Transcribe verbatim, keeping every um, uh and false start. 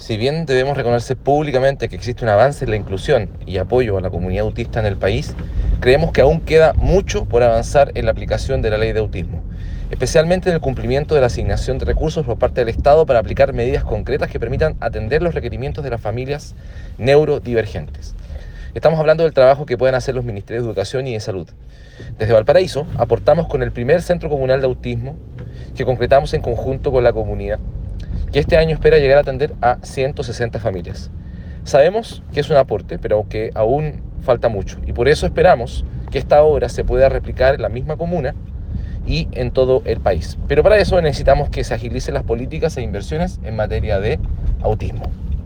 Si bien debemos reconocer públicamente que existe un avance en la inclusión y apoyo a la comunidad autista en el país, creemos que aún queda mucho por avanzar en la aplicación de la ley de autismo, especialmente en el cumplimiento de la asignación de recursos por parte del Estado para aplicar medidas concretas que permitan atender los requerimientos de las familias neurodivergentes. Estamos hablando del trabajo que pueden hacer los Ministerios de Educación y de Salud. Desde Valparaíso aportamos con el primer Centro Comunal de Autismo que concretamos en conjunto con la comunidad, que este año espera llegar a atender a ciento sesenta familias. Sabemos que es un aporte, pero que aún falta mucho, y por eso esperamos que esta obra se pueda replicar en la misma comuna y en todo el país. Pero para eso necesitamos que se agilicen las políticas e inversiones en materia de autismo.